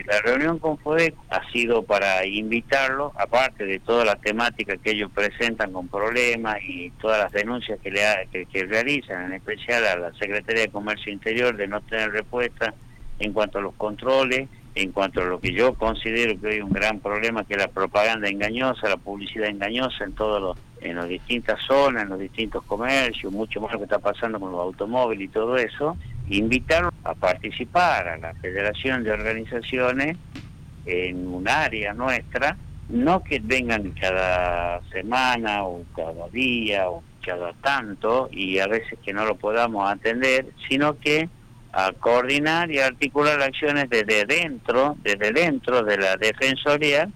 La reunión con FODEC ha sido para invitarlos, aparte de toda la temática que ellos presentan con problemas y todas las denuncias que realizan, en especial a la Secretaría de Comercio Interior, de no tener respuesta en cuanto a los controles, en cuanto a lo que yo considero que hay un gran problema, que es la propaganda engañosa, la publicidad engañosa en las distintas zonas, en los distintos comercios, mucho más lo que está pasando con los automóviles y todo eso. Invitarlos a participar a la Federación de Organizaciones en un área nuestra, no que vengan cada semana o cada día o cada tanto y a veces que no lo podamos atender, sino que a coordinar y articular acciones desde dentro de la Defensoría